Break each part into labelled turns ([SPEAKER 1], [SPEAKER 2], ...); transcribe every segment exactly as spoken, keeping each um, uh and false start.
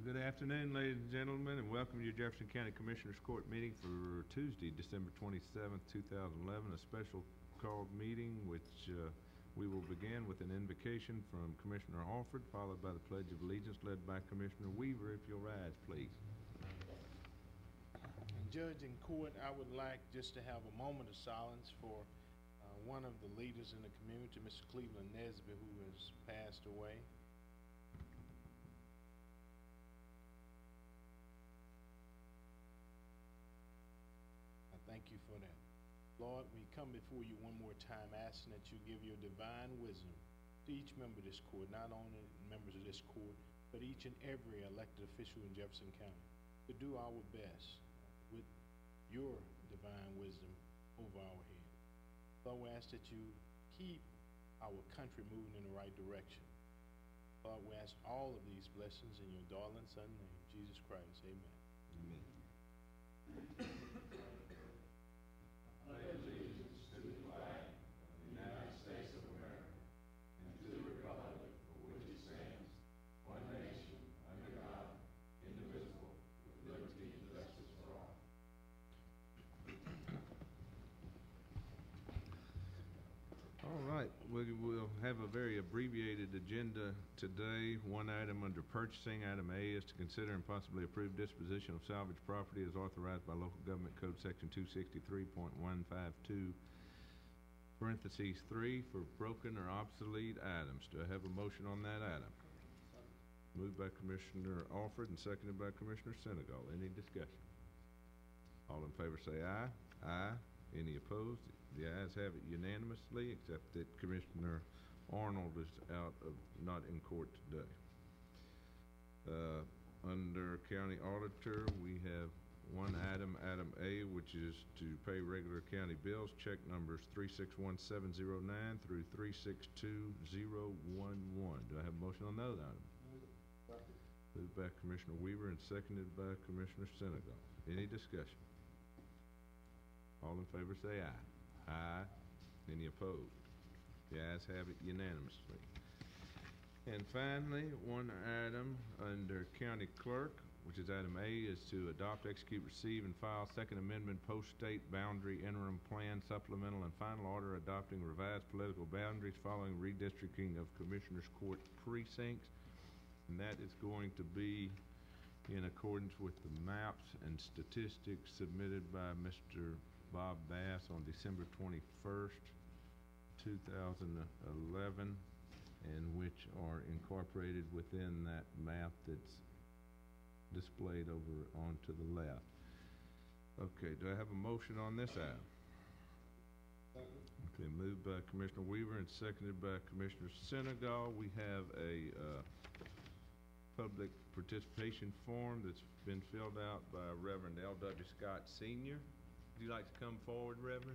[SPEAKER 1] Good afternoon, ladies and gentlemen, and welcome to your Jefferson County Commissioners Court meeting for Tuesday, December twenty-seventh, two thousand eleven, a special called meeting which uh, we will begin with an invocation from Commissioner Alford, followed by the Pledge of Allegiance led by Commissioner Weaver. If you'll rise, please.
[SPEAKER 2] Judge in court, I would like just to have a moment of silence for uh, one of the leaders in the community, Mister Cleveland Nesby, who has passed away. Thank you for that. Lord, we come before you one more time asking that you give your divine wisdom to each member of this court, not only members of this court, but each and every elected official in Jefferson County, to do our best with your divine wisdom over our head. Lord, we ask that you keep our country moving in the right direction. Lord, we ask all of these blessings in your darling Son's name, Jesus Christ. Amen.
[SPEAKER 1] Amen. All right, we will have a very abbreviated agenda today. One item under purchasing, item A, is to consider and possibly approve disposition of salvage property as authorized by Local Government Code Section two sixty-three point one five two, parentheses three, for broken or obsolete items. Do I have a motion on that item? Moved by Commissioner Alford and seconded by Commissioner Senegal. Any discussion? All in favor say aye. Aye. Any opposed? The ayes have it unanimously, except that Commissioner Arnold is out of, not in court today. Uh, under County Auditor, we have one item, item A, which is to pay regular county bills, check numbers three six one seven zero nine through three six two zero one one. Do I have a motion on those items? Moved by Commissioner Weaver and seconded by Commissioner Senegal. Any discussion? All in favor say aye. Aye. Any opposed? The ayes have it unanimously. And finally, one item under County Clerk, which is item A, is to adopt, execute, receive, and file Second Amendment Post-State Boundary Interim Plan Supplemental and Final Order adopting revised political boundaries following redistricting of Commissioners Court precincts. And that is going to be in accordance with the maps and statistics submitted by Mister Bob Bass on December twenty-first, two thousand eleven, and which are incorporated within that map that's displayed over on to the left. Okay, do I have a motion on this item? Okay, moved by Commissioner Weaver and seconded by Commissioner Senegal. We have a uh, public participation form that's been filled out by Reverend L W Scott Senior Would you like to come forward, Reverend?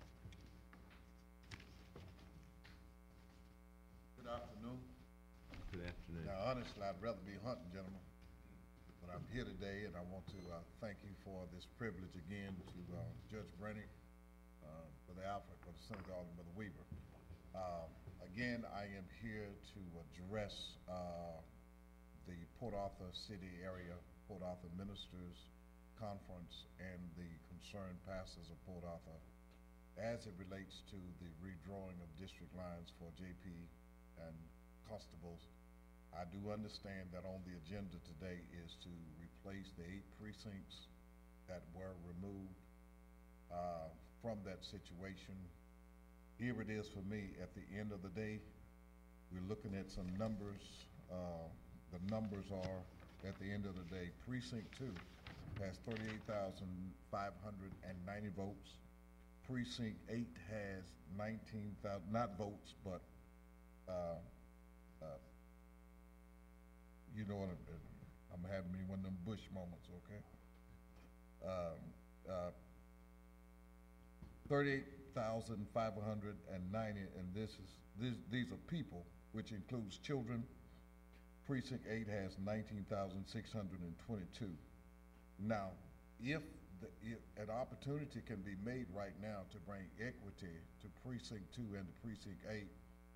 [SPEAKER 3] Good afternoon.
[SPEAKER 1] Good afternoon.
[SPEAKER 3] Now, honestly, I'd rather be hunting, gentlemen, but I'm here today, and I want to uh, thank you for this privilege again to uh, Judge Brennick, uh, for the Alfred, for the Senegal, and for the Weaver. Uh, again, I am here to address uh, the Port Arthur City area, Port Arthur Ministers Conference, and the concerned pastors of Port Arthur as it relates to the redrawing of district lines for J P and constables. I do understand that on the agenda today is to replace the eight precincts that were removed uh, from that situation. Here it is for me. At the end of the day, we're looking at some numbers. Uh, the numbers are, at the end of the day, precinct two has thirty-eight thousand five hundred ninety votes. Precinct eight has nineteen thousand, not votes, but uh, uh, you know what, I'm, I'm having me one of them Bush moments, okay? Um, uh, thirty-eight thousand five hundred ninety, and this is, this, these are people, which includes children. Precinct eight has nineteen thousand six hundred twenty-two. Now, if, the, if an opportunity can be made right now to bring equity to precinct two and to precinct eight,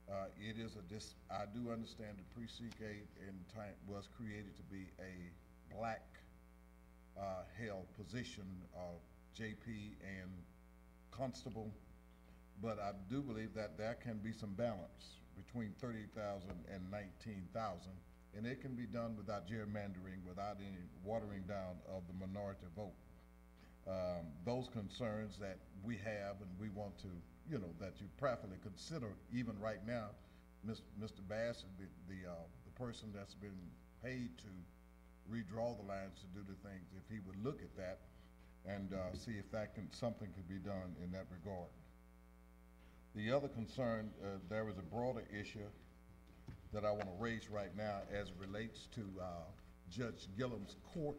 [SPEAKER 3] Uh, it is a dis, I do understand the precinct eight in time was created to be a black, uh, held position of J P and constable, but I do believe that there can be some balance between thirty thousand and nineteen thousand, and it can be done without gerrymandering, without any watering down of the minority vote. Um, those concerns that we have and we want to, you know, that you prayerfully consider, even right now, Mister Bass, the, the, uh, the person that's been paid to redraw the lines to do the things, if he would look at that and uh, see if that can, something could be done in that regard. The other concern, uh, there is a broader issue that I want to raise right now as it relates to uh, Judge Gillum's court.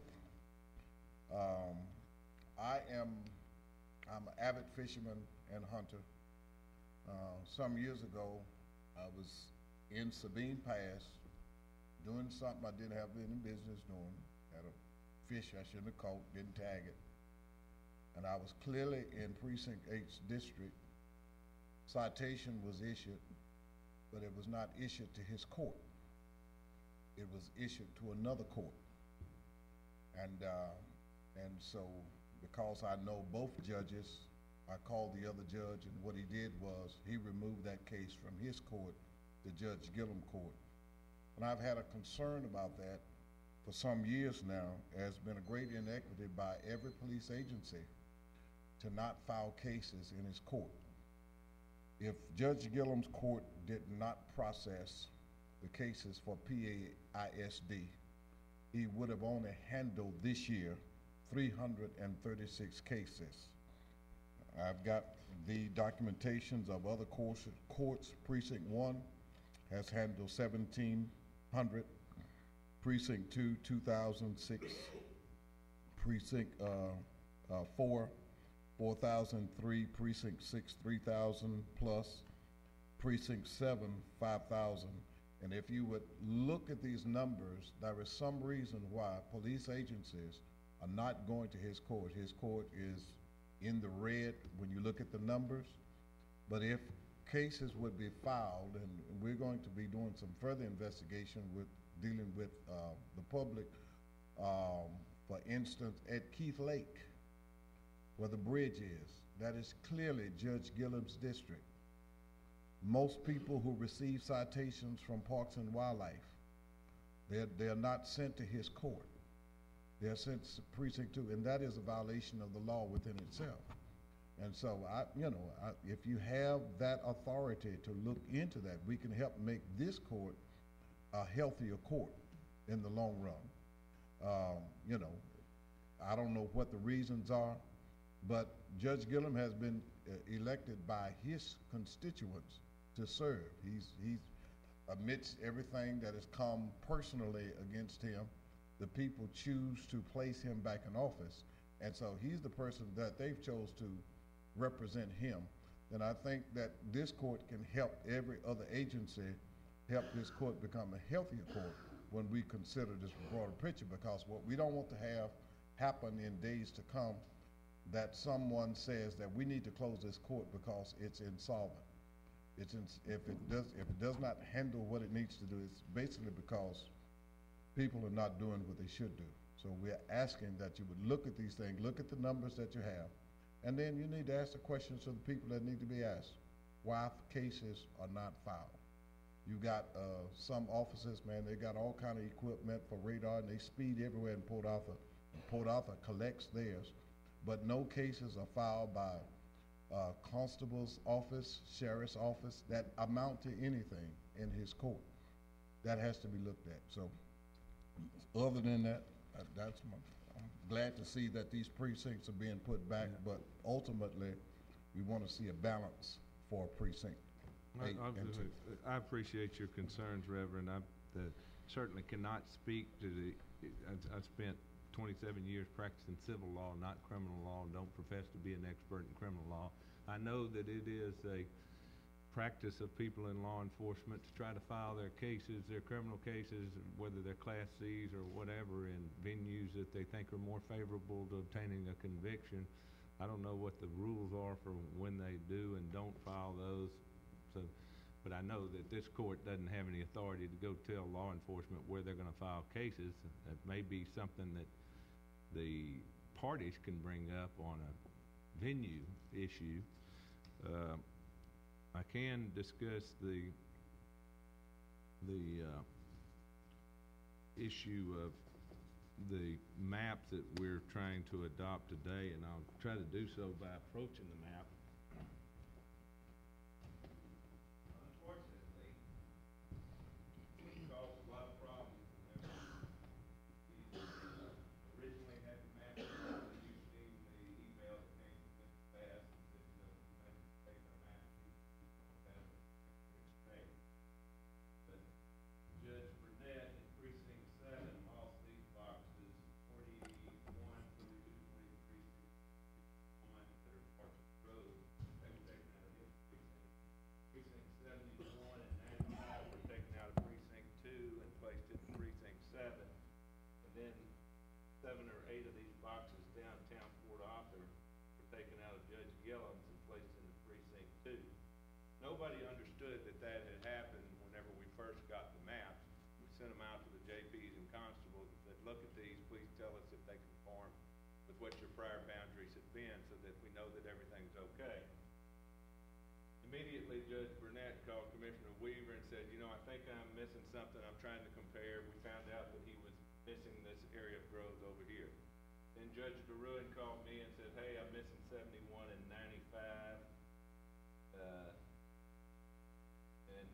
[SPEAKER 3] Um, I am, I'm an avid fisherman and hunter. Uh, some years ago, I was in Sabine Pass doing something I didn't have any business doing. Had a fish I shouldn't have caught, didn't tag it. And I was clearly in Precinct eight's district. Citation was issued, but it was not issued to his court. It was issued to another court. And, uh, and so, because I know both judges, I called the other judge, and what he did was he removed that case from his court to Judge Gillum Court. And I've had a concern about that for some years now. There's been a great inequity by every police agency to not file cases in his court. If Judge Gillum's court did not process the cases for P A I S D, he would have only handled this year three hundred thirty-six cases. I've got the documentations of other courts. courts. Precinct one has handled seventeen hundred, Precinct two, two thousand six, Precinct uh, uh, four, four thousand three, Precinct six, three thousand plus, Precinct seven, five thousand. And if you would look at these numbers, there is some reason why police agencies are not going to his court. His court is in the red when you look at the numbers. But if cases would be filed, and we're going to be doing some further investigation with dealing with uh, the public, um, for instance, at Keith Lake, where the bridge is, that is clearly Judge Gillum's district. Most people who receive citations from Parks and Wildlife, they're, they're not sent to his court. They're sent to Precinct two, and that is a violation of the law within itself. And so, I, you know, I, if you have that authority to look into that, we can help make this court a healthier court in the long run. Um, you know, I don't know what the reasons are, but Judge Gillum has been uh, elected by his constituents to serve. He's, he's amidst everything that has come personally against him, the people choose to place him back in office. And so he's the person that they've chose to represent him. And I think that this court can help every other agency help this court become a healthier court when we consider this broader picture, because what we don't want to have happen in days to come, that someone says that we need to close this court because it's insolvent. It's in, if it does if it does not handle what it needs to do, it's basically because people are not doing what they should do. So we're asking that you would look at these things, look at the numbers that you have, and then you need to ask the questions to the people that need to be asked. Why cases are not filed? You got uh, some officers, man, they got all kind of equipment for radar, and they speed everywhere in Port Arthur. And Port Arthur collects theirs, but no cases are filed by uh, constable's office, sheriff's office, that amount to anything in his court. That has to be looked at. So other than that, uh, that's my, I'm glad to see that these precincts are being put back, yeah. But ultimately, we want to see a balance for a precinct.
[SPEAKER 1] I, I appreciate your concerns, Reverend. I uh, certainly cannot speak to the, I, I spent twenty-seven years practicing civil law, not criminal law, and don't profess to be an expert in criminal law. I know that it is a practice of people in law enforcement to try to file their cases, their criminal cases, whether they're Class C's or whatever, in venues that they think are more favorable to obtaining a conviction. I don't know what the rules are for when they do and don't file those. So, but I know that this court doesn't have any authority to go tell law enforcement where they're gonna file cases. That may be something that the parties can bring up on a venue issue. Uh, I can discuss the, the, uh, issue of the map that we're trying to adopt today, and I'll try to do so by approaching the map. Unfortunately, it caused a lot of problems whenever we originally had the map. You've seen the email that came from Mister Bass that said, you know, you might take our map and explain. But Judge Burnett in precinct seven lost these boxes, forty-one, forty-two, forty-three, sixty-one, that are parts of the road. They were taken out of his precinct. Precinct seventy-one and ninety-five were taken out of precinct two and placed in precinct seven. And then seven or eight of these boxes downtown Port Arthur were taken out of Judge Gillum's and placed into precinct two. Nobody understood that that had happened whenever we first got the maps. We sent them out to the J Ps and constables and said, look at these, please tell us if they conform with what your prior boundaries have been so that we know that everything's okay. Immediately, Judge Burnett called Commissioner Weaver and said, you know, I think I'm missing something. I'm trying to compare. We found out that he was missing this area of growth over here. Then Judge DeRuin called me and said, hey, I'm missing seventy-one and ninety-five. Uh, and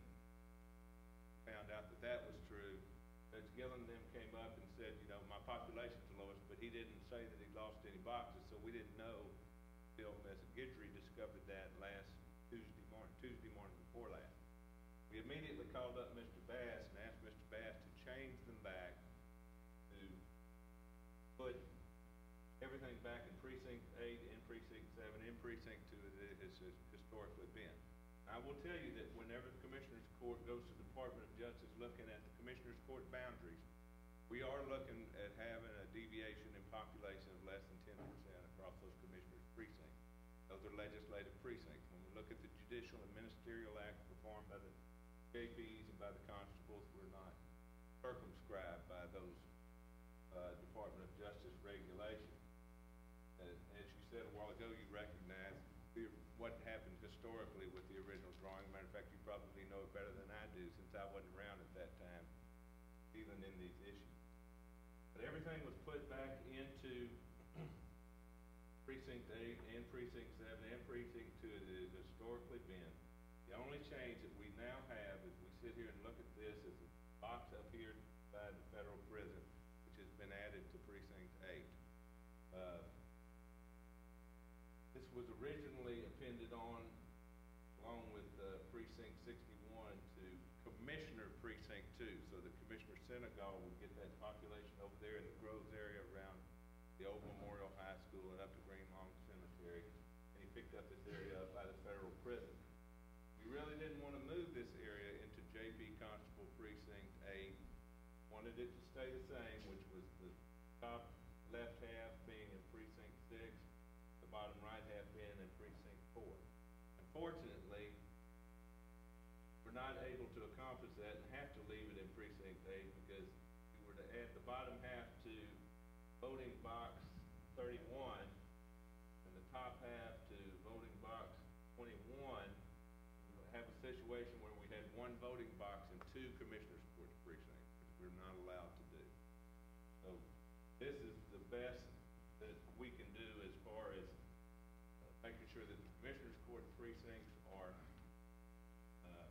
[SPEAKER 1] found out that that was true. Judge Gillum then came up and said, you know, my population's the lowest, but he didn't say that he lost any boxes, so we didn't know until Miz Guidry discovered that last Tuesday morning, Tuesday morning before last. We immediately called up Mister Bass and asked Mister Bass to change them back to put everything back in precinct eight, in precinct seven, in precinct two as it has historically been. I will tell you that whenever the Commissioner's Court goes to the Department of Justice looking at the Commissioner's Court boundaries, we are looking at having a deviation in population of less than ten percent across those Commissioner's precincts. Those are legislative precincts. When we look at the Judicial and Ministerial Act performed by the J Ps and by the constables, we're not circumscribed by those uh, Department of Justice regulations. As, as you said a while ago, you recognize the, what happened historically with the original drawing. Matter of fact, you probably know it better than I do since I wasn't around at that time, even in these issues. But everything was put back into precinct eight and precinct seven and precinct two as it has historically been. The only change that we now have as we sit here and look at this is a box up here by the federal prison, which has been added to precinct eight. Uh, this was originally appended on, along with uh, precinct sixty-one, to Commissioner Precinct two, so the Commissioner Senegal would get that population over there in the Groves area around the old Memorial High School and up to Green Lawn Cemetery, and he picked up this area up by the federal prison. We really didn't want to move this area into J P Constable Precinct eight. Wanted it to stay the same, which was the top left half being in Precinct six, the bottom right half being in Precinct four. Unfortunately, we're not able to accomplish that and have to leave it in Precinct eight because if we were to add the bottom half to voting box thirty-one and the top half to voting box twenty-one, have a situation where we had one voting box and two Commissioners' Court precincts, which we're not allowed to do. So this is the best that we can do as far as uh, making sure that the Commissioners' Court precincts are uh,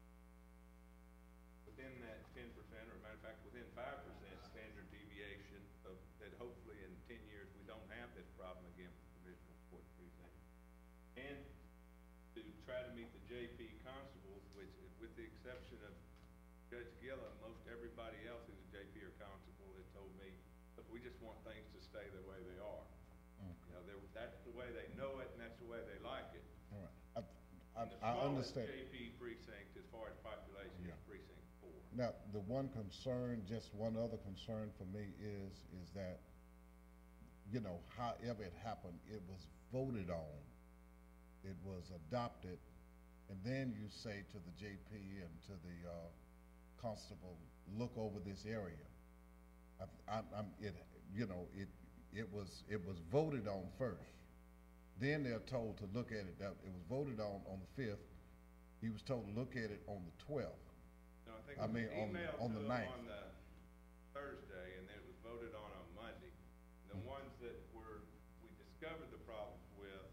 [SPEAKER 1] within that ten percent, or matter of fact, within five percent standard deviation of that. Hopefully in ten years we don't have this problem again for the Commissioners' Court precinct. And to try to meet the J P constables, which, with the exception of Judge Gillum, most everybody else who's a J P or constable has told me, look, we just want things to stay the way they are. Okay. You know, that's the way they know it, and that's the way they like it. All right. I, I,
[SPEAKER 3] I understand.
[SPEAKER 1] J P precinct, as far as population, yeah, is precinct four.
[SPEAKER 3] Now, the one concern, just one other concern for me is, is that, you know, however it happened, it was voted on. It was adopted and then you say to the J P and to the, uh, constable, look over this area. I, I'm, I'm, it, you know, it, it was, it was voted on first. Then they're told to look at it, that, it was voted on on the fifth. He was told to look at it on the twelfth.
[SPEAKER 1] No, I think
[SPEAKER 3] I
[SPEAKER 1] it was
[SPEAKER 3] mean, on-
[SPEAKER 1] emailed
[SPEAKER 3] on
[SPEAKER 1] to
[SPEAKER 3] the
[SPEAKER 1] them
[SPEAKER 3] ninth.
[SPEAKER 1] on the Thursday, and then it was voted on on Monday. The
[SPEAKER 3] Mm-hmm.
[SPEAKER 1] ones that were, we discovered the problems with,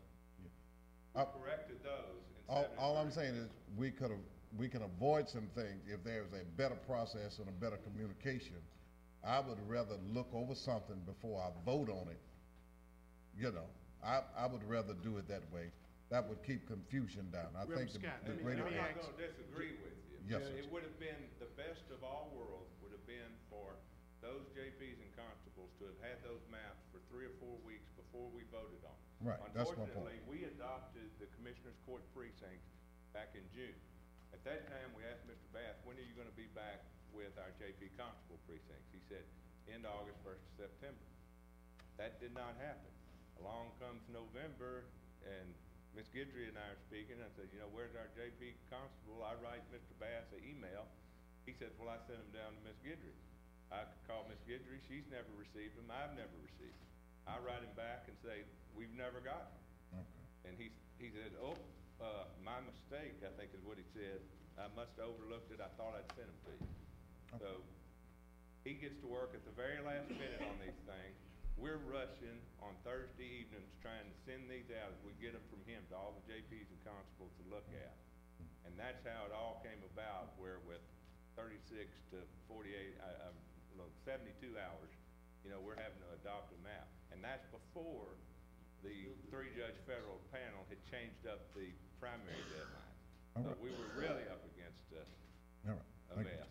[SPEAKER 3] Uh,
[SPEAKER 1] we corrected those in
[SPEAKER 3] All, all I'm
[SPEAKER 1] seventy-three.
[SPEAKER 3] saying is, we could have, we can avoid some things if there's a better process and a better communication. I would rather look over something before I vote on it. You know, I, I would rather do it that way. That would keep confusion down. I think
[SPEAKER 2] Reverend
[SPEAKER 3] the,
[SPEAKER 2] Scott,
[SPEAKER 3] the
[SPEAKER 2] let me-
[SPEAKER 3] greater.
[SPEAKER 2] let me
[SPEAKER 1] I'm not
[SPEAKER 2] ask-
[SPEAKER 1] gonna disagree with you.
[SPEAKER 3] Yes,
[SPEAKER 1] Uh,
[SPEAKER 3] sir.
[SPEAKER 1] It would have been, the best of all worlds would have been for those J Ps and constables to have had those maps for three or four weeks before we voted on them.
[SPEAKER 3] Right, that's my point.
[SPEAKER 1] Unfortunately, we adopted the Commissioners Court precincts back in June. At that time, we asked Mister Bath, when are you gonna be back with our J P constable precincts? He said, end of August, first of September. That did not happen. Along comes November, and Miz Guidry and I are speaking, I said, you know, where's our J P constable? I write Mister Bass an email. He says, well, I sent him down to Miz Guidry. I call Miz Guidry, she's never received them, I've never received them. I write him back and say, we've never gotten them.
[SPEAKER 3] Okay.
[SPEAKER 1] And he, he said, oh, uh, my mistake, I think is what he said. I must have overlooked it, I thought I'd sent them to you.
[SPEAKER 3] Okay.
[SPEAKER 1] So, he gets to work at the very last minute on these things. We're rushing on Thursday evenings trying to send these out as we get them from him to all the J Ps and constables to look at. And that's how it all came about, where with thirty-six to forty-eight, uh, uh, no, seventy-two hours, you know, we're having to adopt a map. And that's before the three-judge federal panel had changed up the primary deadline.
[SPEAKER 3] All
[SPEAKER 1] So
[SPEAKER 3] right.
[SPEAKER 1] we were really up against a,
[SPEAKER 3] All right,
[SPEAKER 1] a
[SPEAKER 3] thank you.
[SPEAKER 1] mess.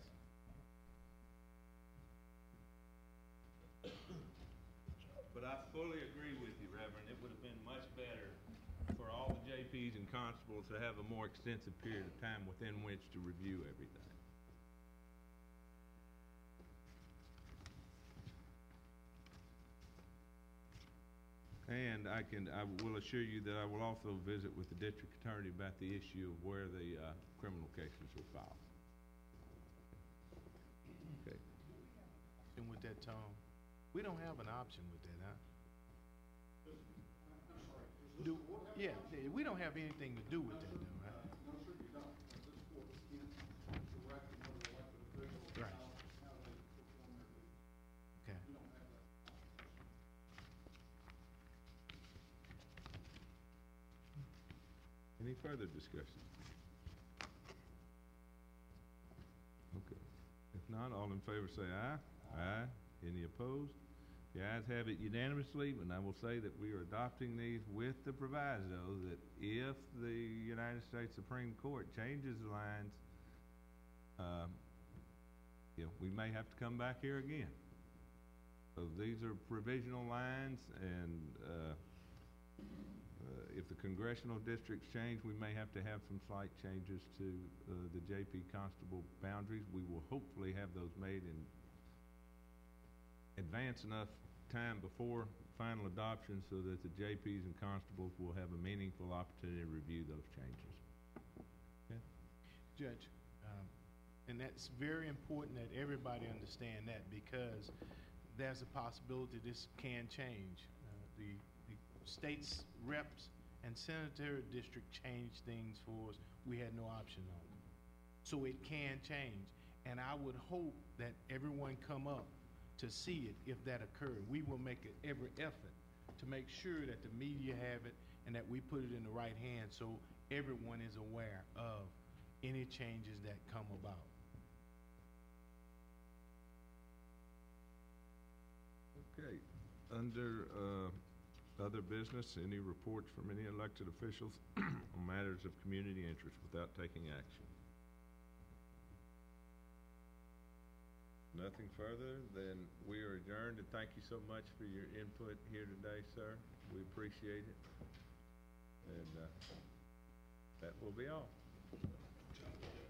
[SPEAKER 1] But I fully agree with you, Reverend. It would have been much better for all the J Ps and constables to have a more extensive period of time within which to review everything. And I can, I will assure you that I will also visit with the district attorney about the issue of where the, uh, criminal cases were filed. Okay.
[SPEAKER 2] And with that, Tom, we don't have an option with that, huh? Do, yeah, yeah, we don't have anything to do with that, though, right?
[SPEAKER 4] No, sir, you don't. Uh, This court can't direct another elected official
[SPEAKER 2] Right.
[SPEAKER 4] how, how they perform their duties.
[SPEAKER 2] Okay.
[SPEAKER 4] We don't have that.
[SPEAKER 1] Any further discussion? Okay. If not, all in favor say aye. Aye. Any opposed? The ayes have it unanimously, and I will say that we are adopting these with the proviso that if the United States Supreme Court changes the lines, um, you know, we may have to come back here again. So these are provisional lines, and, uh, Uh, if the congressional districts change, we may have to have some slight changes to uh, the J P constable boundaries. We will hopefully have those made in advance enough time before final adoption so that the J Ps and constables will have a meaningful opportunity to review those changes. Okay?
[SPEAKER 2] Judge, um, and that's very important that everybody understand that, because there's a possibility this can change. Uh, the, the state's reps and senator district changed things for us. We had no option on it. So it can change, and I would hope that everyone come up to see it if that occurred. We will make it every effort to make sure that the media have it and that we put it in the right hands so everyone is aware of any changes that come about.
[SPEAKER 1] Okay. Under uh, other business, any reports from any elected officials on matters of community interest without taking action? Nothing further, then we are adjourned, and thank you so much for your input here today, sir. We appreciate it. And uh, that will be all.